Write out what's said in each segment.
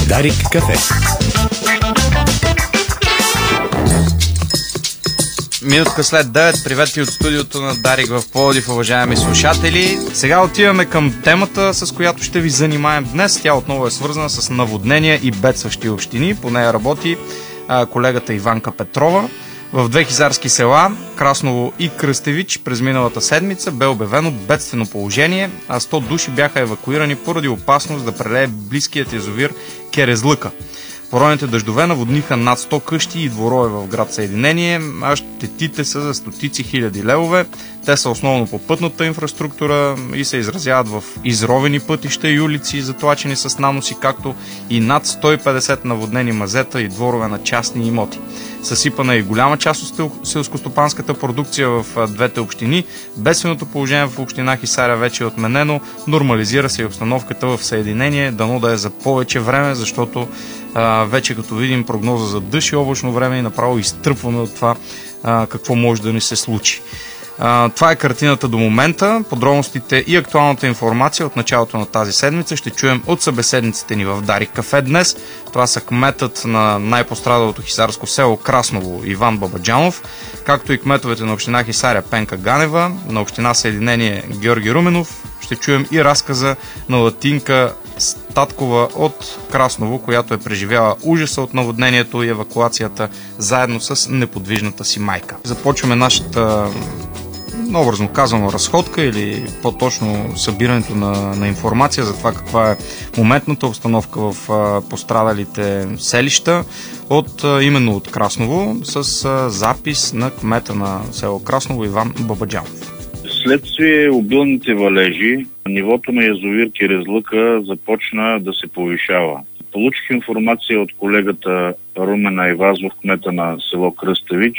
Дарик кафе. Минутка след 9, приветли от студиото на Дарик в Пловдив, уважаеми слушатели. Сега отиваме към темата, с която ще ви занимаем днес. Тя отново е свързана с наводнения и бедстващи общини. По нея работи колегата Иванка Петрова. В две хизарски села, Красново и Кръстевич, през миналата седмица бе обявено бедствено положение, а 100 души бяха евакуирани поради опасност да прелее близкият язовир Керезлъка. Поройните дъждове наводниха над 100 къщи и дворове в град Съединение, а щетите са за стотици хиляди левове. Те са основно по пътната инфраструктура и се изразяват в изровени пътища и улици, затлачени с наноси, както и над 150 наводнени мазета и дворове на частни имоти. Съсипана е и голяма част от селскостопанската продукция в двете общини. Бедственото положение в община Хисаря вече е отменено. Нормализира се и обстановката в Съединение, дано да е за повече време, защото вече като видим прогноза за дъжд и облачно време и направо изтръпваме от това какво може да ни се случи. Това е картината до момента. Подробностите и актуалната информация от началото на тази седмица ще чуем от събеседниците ни в Дарик кафе днес. Това са кметът на най-пострадалото хисарско село Красново Иван Бабаджанов, както и кметовете на община Хисаря Пенка Ганева, на община Съединение Георги Руменов. Ще чуем и разказа на Латинка Статкова от Красново, която е преживяла ужаса от наводнението и евакуацията заедно с неподвижната си майка. Започваме нашата, образно казано, разходка или по-точно събирането на информация за това каква е моментната обстановка в пострадалите селища именно от Красново с запис на кмета на село Красново Иван Бабаджанов. Следствие обилните валежи, нивото на язовир Керезлъка започна да се повишава. Получих информация от колегата Румен Айвазов, кмета на село Кръстевич,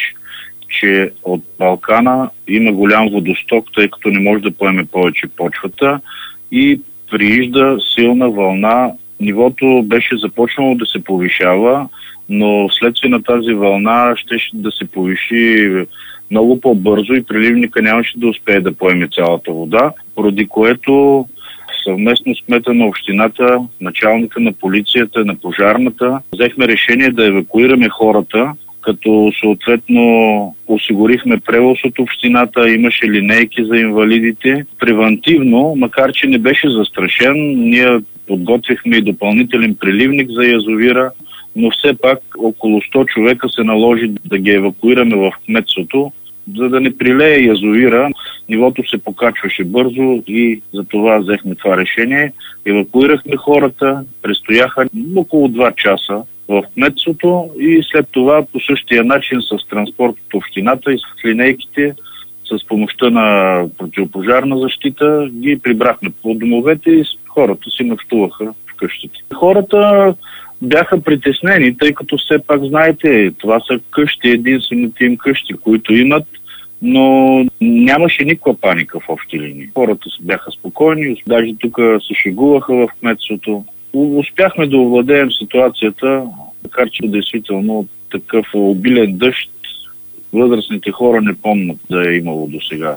че от Балкана има голям водосток, тъй като не може да поеме повече почвата и приижда силна вълна. Нивото беше започнало да се повишава, но вследствие на тази вълна ще да се повиши много по-бързо и преливника нямаше да успее да поеме цялата вода, поради което съвместно с кмета на общината, началника на полицията, на пожарната, взехме решение да евакуираме хората, като съответно осигурихме превоз от общината, имаше линейки за инвалидите. Превантивно, макар че не беше застрашен, ние подготвихме и допълнителен преливник за язовира, но все пак около 100 човека се наложи да ги евакуираме в кметството, за да не прилее язовира. Нивото се покачваше бързо и за това взехме това решение. Евакуирахме хората, престояха около 2 часа в кметството и след това по същия начин с транспорт от общината и с линейките, с помощта на противопожарна защита ги прибрахме по домовете и хората си нощуваха в къщите. Хората бяха притеснени, тъй като все пак, знаете, това са къщи, единствените им къщи, които имат, но нямаше никаква паника в общи линии. Хората бяха спокойни, даже тук се шегуваха в кметството. Успяхме да овладеем ситуацията, макар че действително такъв обилен дъжд възрастните хора не помнят да е имало досега.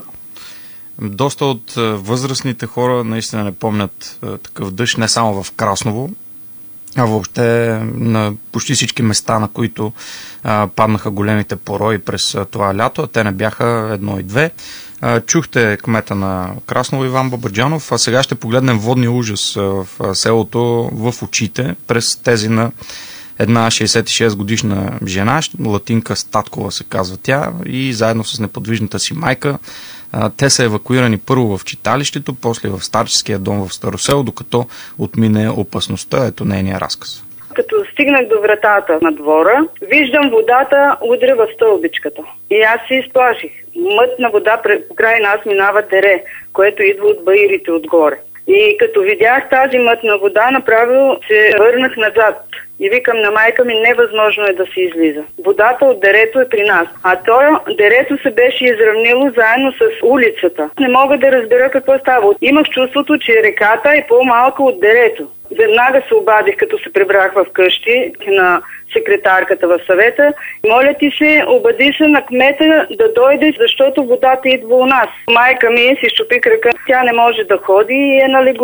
Доста от възрастните хора наистина не помнят такъв дъжд, не само в Красново, а въобще на почти всички места, на които паднаха големите порои през това лято, а те не бяха едно и две. Чухте кмета на Красново Иван Бабаджанов, а сега ще погледнем водния ужас в селото в очите през тези на една 66 годишна жена, Латинка Статкова се казва тя, и заедно с неподвижната си майка. Те са евакуирани първо в читалището, после в старческия дом в Старосел, докато отмине опасността. Ето нейния разказ. Като стигнах до вратата на двора, виждам водата удря в стълбичката. И аз се изплаших. Мътна вода покрай нас минава дере, което идва от баирите отгоре. И като видях тази мътна вода, направо се върнах назад. И викам на майка ми, невъзможно е да се излиза. Водата от дерето е при нас. А дерето се беше изравнило заедно с улицата. Не мога да разбера какво става. Имах чувството, че реката е по-малка от дерето. Веднага се обадих, като се прибрах в къщи на секретарката в съвета. Моля ти се, обади се на кмета да дойде, защото водата идва у нас. Майка ми си щупи крака. Тя не може да ходи и е на легло.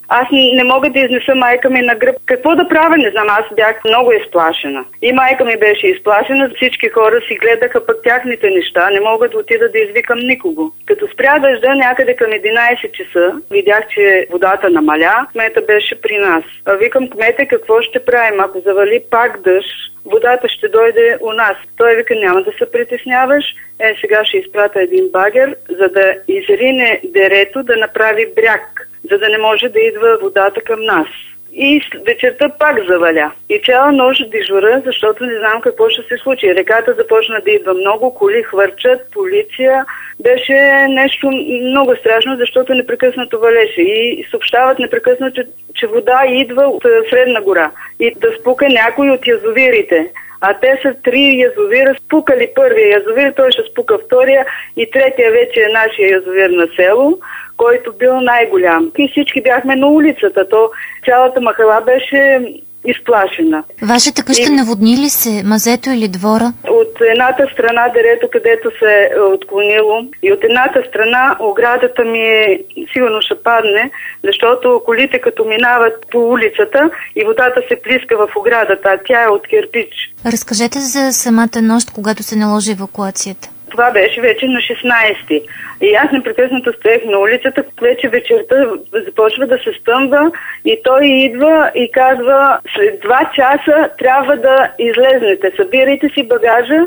Аз не мога да изнеса майка ми на гръб. Какво да правя, не знам, аз бях много изплашена. И майка ми беше изплашена, всички хора си гледаха пък тяхните неща, не мога да отида да извикам никого. Като спря дъжда някъде към 11 часа, видях, че водата намаля, кмета беше при нас. Викам, кмете, какво ще правим, ако завали пак дъжд, водата ще дойде у нас. Той вика, няма да се притесняваш, сега ще изпрата един багер, за да изрине дерето, да направи бряг, за да не може да идва водата към нас. И вечерта пак заваля. И цяла нощ дежура, защото не знам какво ще се случи. Реката започна да идва много, коли хвърчат, полиция. Беше нещо много страшно, защото непрекъснато валеше. И съобщават непрекъснато, че вода идва от Средна гора. И да спука някой от язовирите. А те са 3 язовира, спукали първия язовир, той ще спука втория и третия вече е нашия язовир на село, който бил най-голям. И всички бяхме на улицата, то цялата махала беше изплашена. Вашата къща наводни ли се, мазето или двора? От едната страна дерето, където се е отклонило, и от едната страна оградата ми сигурно ще падне, защото колите като минават по улицата и водата се плиска в оградата, а тя е от кирпич. Разкажете за самата нощ, когато се наложи евакуацията. Това беше вече на 16-ти. И аз непрекъснато стоех на улицата, вече вечерта започва да се стъмва и той идва и казва, след 2 часа трябва да излезнете, събирайте си багажа,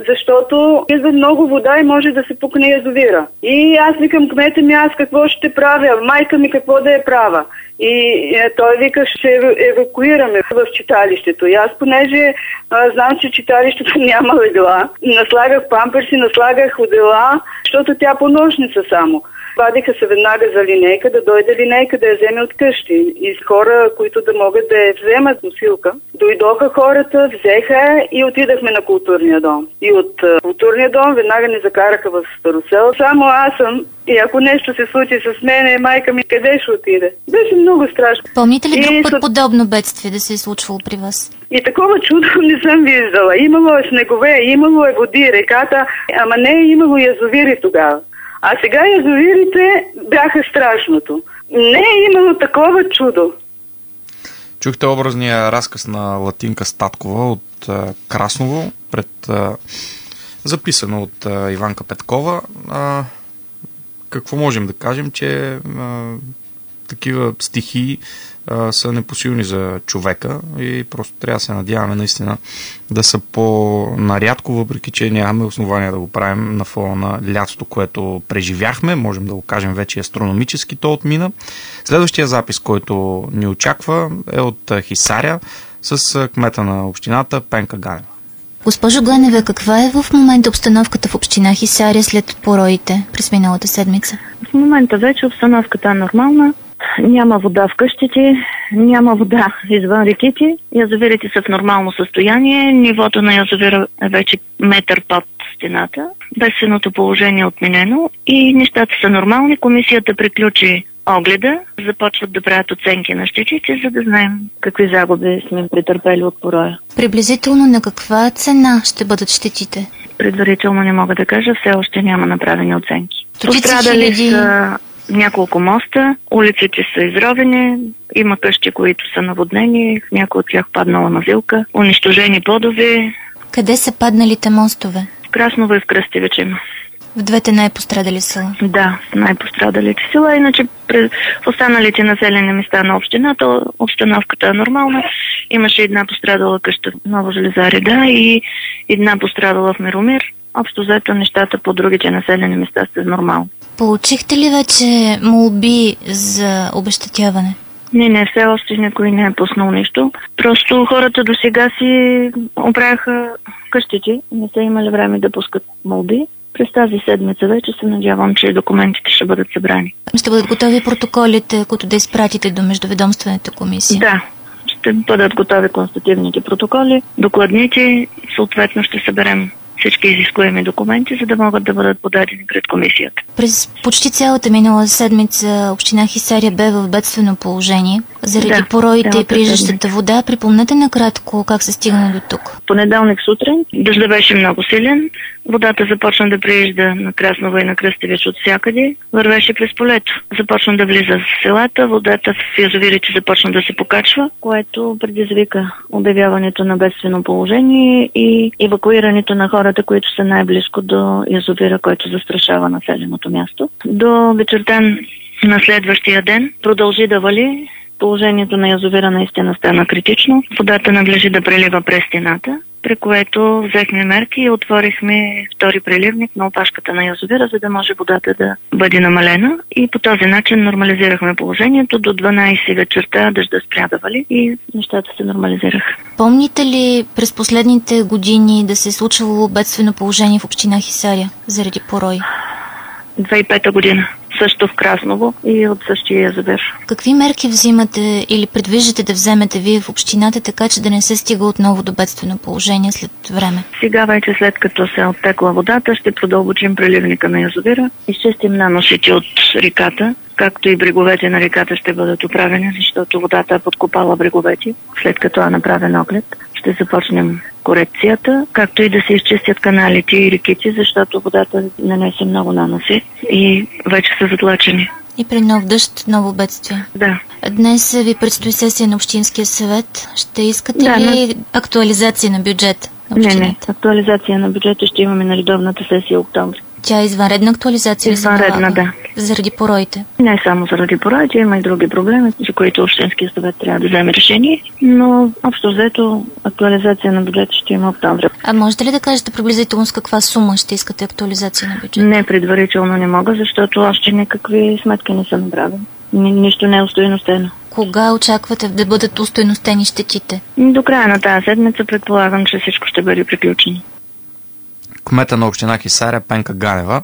защото идва много вода и може да се пукне язовира. И аз викам, кмете ми, аз какво ще правя, майка ми какво да я права. И той вика, ще евакуираме в читалището. И аз, понеже знам, че читалището няма легла, наслагах памперси, наслагах одела, защото тя понощница само. Вадиха се веднага за линейка, да дойде линейка, да я вземе от къщи. И с хора, които да могат да я вземат носилка. Дойдоха хората, взеха и отидахме на културния дом. И от културния дом веднага ни закараха в Старосел. Само аз съм. И ако нещо се случи с мене, майка ми къде ще отиде? Беше много страшно. Помните ли друг път подобно бедствие да се е случвало при вас? И такова чудо не съм виждала. Имало е снегове, имало е води, реката, ама не е имало язовири тогава. А сега язовирите бяха страшното. Не е имало такова чудо. Чухте образния разказ на Латинка Статкова от Красново, записано от Иванка Петкова. Какво можем да кажем, че такива стихии са непосилни за човека и просто трябва да се надяваме наистина да са по-нарядко, въпреки че нямаме основания да го правим на фона на лятото, което преживяхме. Можем да го кажем вече астрономически, то отмина. Следващия запис, който ни очаква, е от Хисаря с кмета на общината Пенка Ганева. Госпожо Ганева, каква е в момента обстановката в община Хисаря след пороите през миналата седмица? В момента вече обстановката е нормална. Няма вода в къщите, няма вода извън реките. Язовирите са в нормално състояние. Нивото на язовира е вече метър под стената. Бедственото положение е отменено и нещата са нормални. Комисията приключи огледа, започват да правят оценки на щетите, за да знаем какви загуби сме претърпели от пороя. Приблизително на каква цена ще бъдат щетите? Предварително не мога да кажа, все още няма направени оценки. Пострадали са няколко моста, улиците са изровени, има къщи, които са наводнени, в някои от тях паднала навилка, унищожени плодове. Къде са падналите мостове? В Красново и в Кръстевич има. В двете най-пострадали села? Да, най-пострадалите села. Иначе в останалите населени места на общината обстановката е нормална. Имаше една пострадала къща в Ново Железари, да, и една пострадала в Миромир. Общо взето нещата по другите населени места са нормални. Получихте ли вече молби за обезщетяване? Не, все още никой не е пуснал нищо. Просто хората до сега си оправяха къщите, не са имали време да пускат молби. През тази седмица вече се надявам, че документите ще бъдат събрани. Ще бъдат готови протоколите, които да изпратите до Междуведомствената комисия? Да, ще бъдат готови констативните протоколи, докладните, съответно ще съберем всички изискуеми документи, за да могат да бъдат подадени пред комисията. През почти цялата минала седмица община Хисаря бе в бедствено положение заради пороите и прижащата вода. Припомнете накратко как се стигна до тук. Понеделник сутрин дъжда беше много силен. Водата започна да приижда на Краснова и на Кръстевич от всякъде. Вървеше през полето. Започна да влиза в селата. Водата в язовирите започна да се покачва, което предизвика обявяването на бедствено положение и евакуирането на хората, които са най-близко до язовира, който застрашава населеното място. До вечерта на следващия ден продължи да вали. Положението на язовира наистина стана критично. Водата надлежи да прелива през стената, при което взехме мерки и отворихме втори преливник на опашката на язовира, за да може водата да бъде намалена. И по този начин нормализирахме положението. До 12 вечерта дъжда спря да вали и нещата се нормализираха. Помните ли през последните години да се е случвало бедствено положение в община Хисаря заради порой? 2005 година. Също в Красново и от същия язовир. Какви мерки взимате или предвиждате да вземете вие в общината, така че да не се стига отново до бедствено положение след време? Сега вече, след като се е оттекла водата, ще продълбочим преливника на язовира, изчистим наносите от реката, както и бреговете на реката ще бъдат оправени, защото водата е подкопала бреговете, след като е направен оглед. Ще започнем корекцията, както и да се изчистят каналите и реките, защото водата нанесе много наноси и вече са затлачени. И при нов дъжд, ново бедствие. Да. Днес ви предстои сесия на Общинския съвет. Ще искате ли актуализация на бюджет на общината? Не. Актуализация на бюджета ще имаме на редовната сесия октомври. Тя е извънредна актуализация? Извънредна, да. Заради пороите? Не само заради пороите, има и други проблеми, за които Общинския съвет трябва да вземе решение, но общо взето актуализация на бюджета ще има октомври. А можете ли да кажете приблизително с каква сума ще искате актуализация на бюджета? Не, предварително не мога, защото още никакви сметки не са направени. Нищо не е устойностено. Кога очаквате да бъдат устойностени щетите? До края на тази седмица предполагам, че всичко ще бъде приключено. Кмета на община Хисаря Пенка Ганева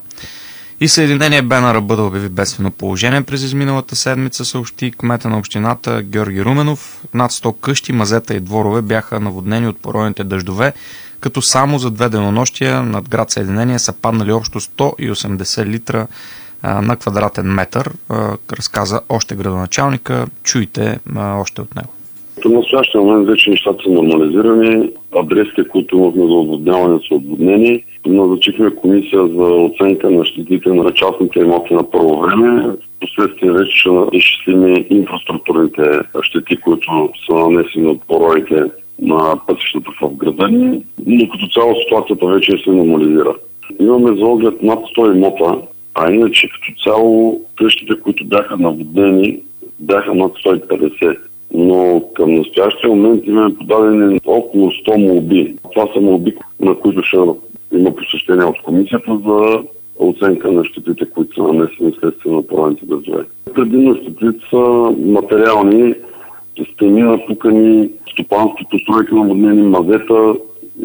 и Съединение бе на ръба да обяви бедствено положение през изминалата седмица, съобщи кмета на общината Георги Руменов. Над 100 къщи, мазета и дворове бяха наводнени от поройните дъждове, като само за 2 денонощия над град Съединение са паднали общо 180 литра на квадратен метър, разказа още градоначалника. Чуйте още от него. До настоящия момент вече нещата са нормализирани, адресите, които имахме за отводняване, са отводнени. Назначихме комисия за оценка на щетите на частните имоти на първо време. Впоследствие вече ще изчислим инфраструктурните щети, които са нанесени от пороите на пътищата в града ни, но като цяло ситуацията вече се нормализира. Имаме за оглед над 100 имота, а иначе като цяло къщите, които бяха наводнени, бяха над 150. Но към настоящия момент имаме подадени около 100 молби. Това са молби, на които ще има посещение от комисията за оценка на щетите, които са нанесени следствие на поройните дъждове. Предимно щетите са материални, стени, напукани, стопански постройки, наводнени, мазета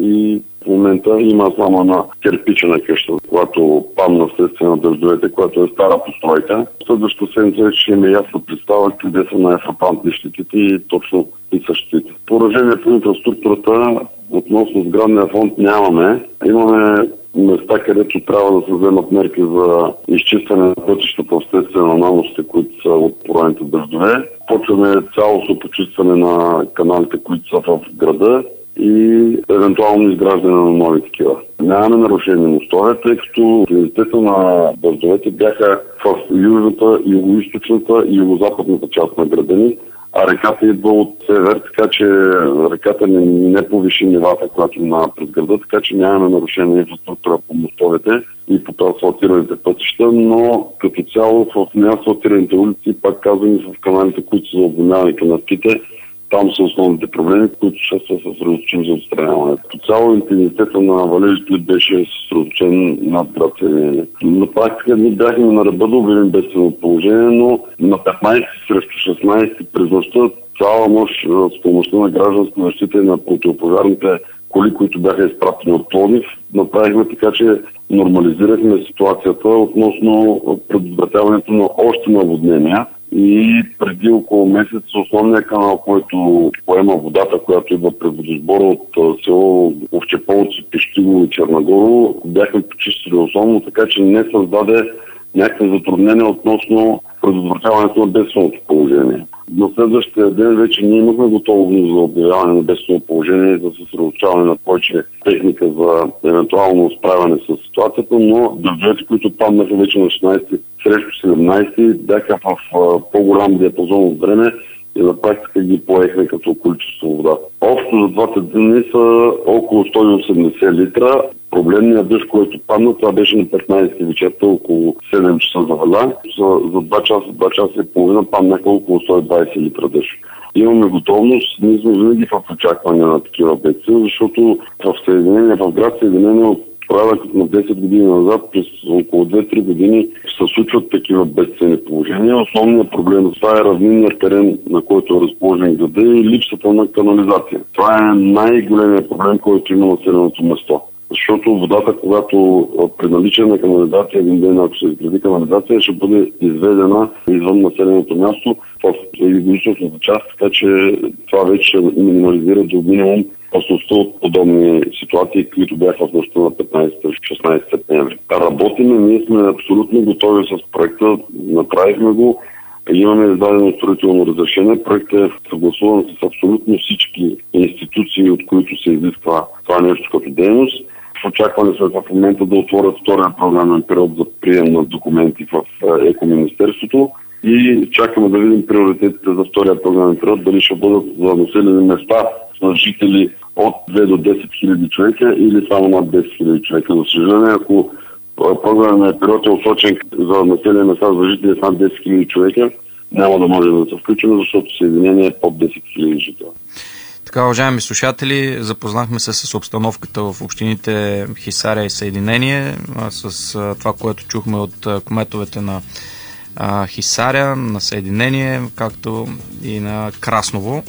и в момента има само една кирпичена къща, която падна вследствие на дъждовете, която е стара постройка. Следващата седмица ще има ясна представа къде са най-фрапантни щетите и точно и са щетите. Поражение по инфраструктурата относно сградния фонд нямаме. Имаме места, където трябва да се вземат мерки за изчистване на пътищата вследствие на наносите, които са от поройните дъждове. Почваме цялостно почистване на каналите, които са в града и евентуално изграждане на нови такива. Нямаме нарушени мостове, тъй като интензитета на дъждовете бяха в южната, югоизточната и югозападната част на града ни, а реката идва от север, така че реката не повиши нивата, която минава през града, така че нямаме нарушена инфраструктура по мостовете и по асфалтираните пътища, но като цяло в неасфалтираните улици, пак казвам, в каналите, които са за отводняване канавките, там са основните проблеми, които ще се съсредоточим за отстраняване. По цяло интензитета на валежите беше съсредоточен над град Съединение. На практика ние бяхме на ръба да обявим бедствено положение, но на 15 срещу 16 през нощта цяла нощ с помощта на гражданска защита и на противопожарните коли, които бяха изпратени от Пловдив, направихме така, че нормализирахме ситуацията относно предотвратяването на още наводнения. И преди около месец основният канал, който поема водата, която идва през водосбора от село Овчеполци, Пещиго и Чернагоро, бяхме почистили основно, така че не създаде някакви затруднения относно предотвратяването на бедственото положение. На следващия ден вече ние имахме готовност за обявяване на бедствено положение и за съсредоточаване на повече техника за евентуално справяне с ситуацията, но дъждовете, които паднаха вече на 16 срещу 17, бяха в по-голям диапазон от време и на практика ги поехме като количество вода. Общо за двата дни са около 180 литра. Проблемният дъжд, който падна, това беше на 15 вечерта, около 7 часа заваля. За 2 часа и половина паднаха около 120 литра дъжд. Имаме готовност, ние сме винаги в очакване на такива бедствия, защото в град Съединение от порядък на 10 години назад, през около 2-3 години се случват такива бедствени положения. Основният проблем това е равнинният терен, на който е разположен града и липсата на канализация. Това е най-големият проблем, който има населеното место. Защото водата, когато при наличие на канализация, един ден, ако се изгради канализация, ще бъде изведена извън населеното място в югоизточната част, така че това вече ще минимализира до минимум опасността от подобни ситуации, които бяха в нощта на 15-16 септември. Работиме, ние сме абсолютно готови с проекта, направихме го, имаме издадено строително разрешение. Проектът е съгласуван с абсолютно всички институции, от които се изисква това нещо като дейност. В очакване сме в момента да отворят втория програмен период за прием на документи в Екоминистерството и чакаме да видим приоритетите за втория програмен период, дали ще бъдат за населени места с жители от 2 до 10 хиляди човека или само над 10 хиляди човека. За съжаление, ако програмен период е усочен за населени места за жители с над 10 хиляди човека, няма да може да се включим, защото Съединение е под 10 хиляди жители. Така, уважаеми слушатели, запознахме се с обстановката в общините Хисаря и Съединение, с това, което чухме от кметовете на Хисаря, на Съединение, както и на Красново.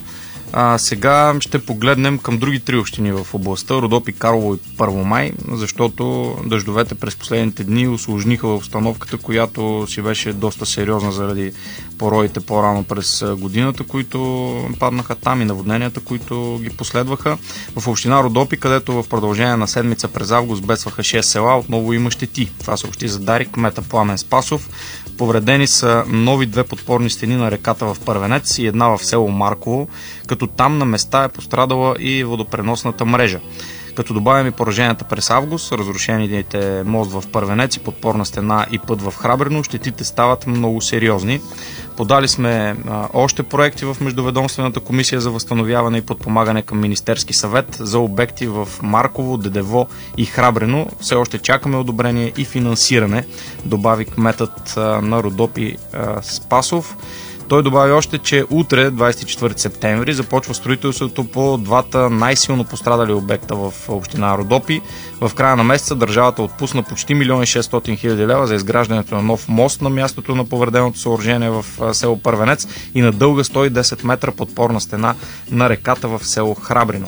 Сега ще погледнем към други три общини в областта, Родопи, Карлово и Първомай, защото дъждовете през последните дни усложниха обстановката, която си беше доста сериозна заради пороите по-рано през годината, които паднаха там и наводненията, които ги последваха. В община Родопи, където в продължение на седмица през август бедстваха 6 села, отново има щети. Това съобщи за Дарик кмета Пламен Спасов. Повредени са нови 2 подпорни стени на реката в Първенец и една в село Марково, като там на места е пострадала и водопреносната мрежа. Като добавим и пораженията през август, разрушените мост в Първенец и подпорна стена и път в Храбрино, щетите стават много сериозни. Подали сме още проекти в Междуведомствената комисия за възстановяване и подпомагане към Министерски съвет за обекти в Марково, Дедево и Храбрино. Все още чакаме одобрение и финансиране, добави кметът на Родопи Спасов. Той добави още, че утре, 24 септември, започва строителството по двата най-силно пострадали обекта в община Родопи. В края на месеца държавата отпусна почти 1 600 000 лева за изграждането на нов мост на мястото на повреденото съоръжение в село Първенец и на дълга 110 метра подпорна стена на реката в село Храбрино.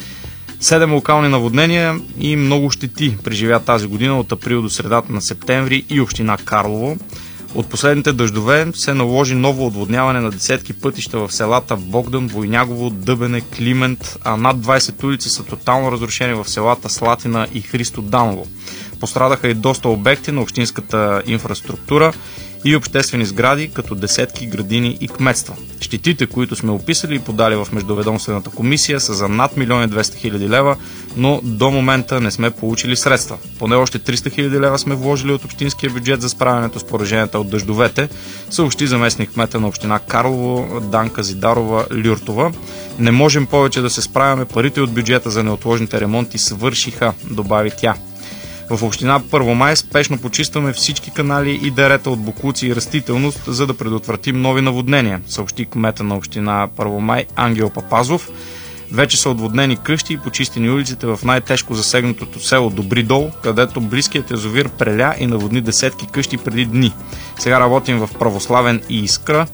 7 локални наводнения и много щети преживя тази година от април до средата на септември и община Карлово. От последните дъждове се наложи ново отводняване на десетки пътища в селата Богдан, Войнягово, Дъбене, Климент, а над 20 улици са тотално разрушени в селата Слатина и Христо Даново. Пострадаха и доста обекти на общинската инфраструктура и обществени сгради, като десетки градини и кметства. Щетите, които сме описали и подали в Междуведомствената комисия, са за над 1 200 000 лева, но до момента не сме получили средства. Поне още 300 000 лева сме вложили от общинския бюджет за справянето с пораженията от дъждовете, съобщи заместник кмета на община Карлово Данка Зидарова-Люртова. Не можем повече да се справяме, парите от бюджета за неотложните ремонти свършиха, добави тя. В община Първомай спешно почистваме всички канали и дерета от боклуци и растителност, за да предотвратим нови наводнения, съобщи кмета на община Първомай Ангел Папазов. Вече са отводнени къщи и почистени улиците в най-тежко засегнатото село Добридол, където близкият язовир преля и наводни десетки къщи преди дни. Сега работим в Православен и Искра.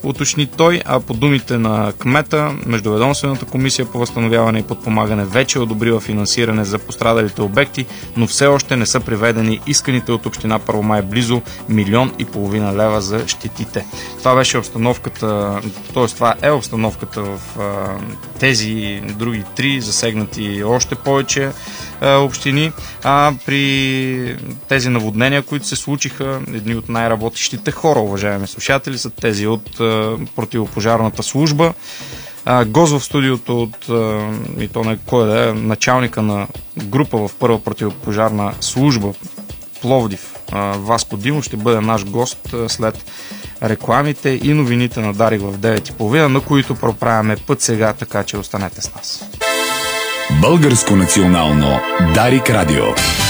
уточни той, а по думите на кмета, Междуведомствената комисия по възстановяване и подпомагане вече одобрила финансиране за пострадалите обекти, но все още не са приведени исканите от община Първомай близо 1,5 милиона лева за щетите. Това беше обстановката, т.е. това е обстановката в тези други 3 засегнати още повече общини. При тези наводнения, които се случиха, едни от най-работещите хора, уважаеми слушатели, са тези от противопожарната служба. Гост в студиото от и то не кой да е, началника на група в първа противопожарна служба Пловдив, Васко Димов, ще бъде наш гост след рекламите и новините на Дарик в 9:30, на които проправяме път сега, така че останете с нас. Българско национално Дарик радио.